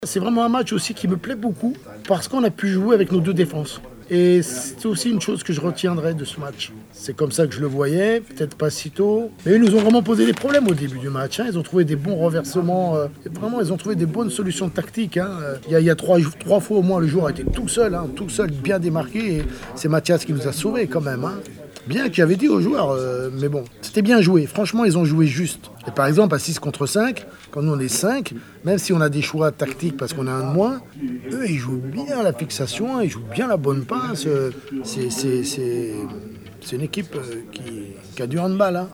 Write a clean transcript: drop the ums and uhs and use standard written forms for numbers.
C'est vraiment un match aussi qui me plaît beaucoup parce qu'on a pu jouer avec nos deux défenses. Et c'est aussi une chose que je retiendrai de ce match. C'est comme ça que je le voyais, peut-être pas si tôt. Mais ils nous ont vraiment posé des problèmes au début du match. Ils ont trouvé des bons renversements. Vraiment, ils ont trouvé des bonnes solutions tactiques. Il y a trois fois au moins, le joueur était tout seul, bien démarqué. Et c'est Mathias qui nous a sauvés quand même. Bien qu'il avait dit aux joueurs, mais bon, c'était bien joué. Franchement, ils ont joué juste. Et par exemple, à 6 contre 5, quand nous on est 5, même si on a des choix tactiques parce qu'on a un de moins, eux, ils jouent bien la fixation, ils jouent bien la bonne passe. C'est une équipe qui a du handball.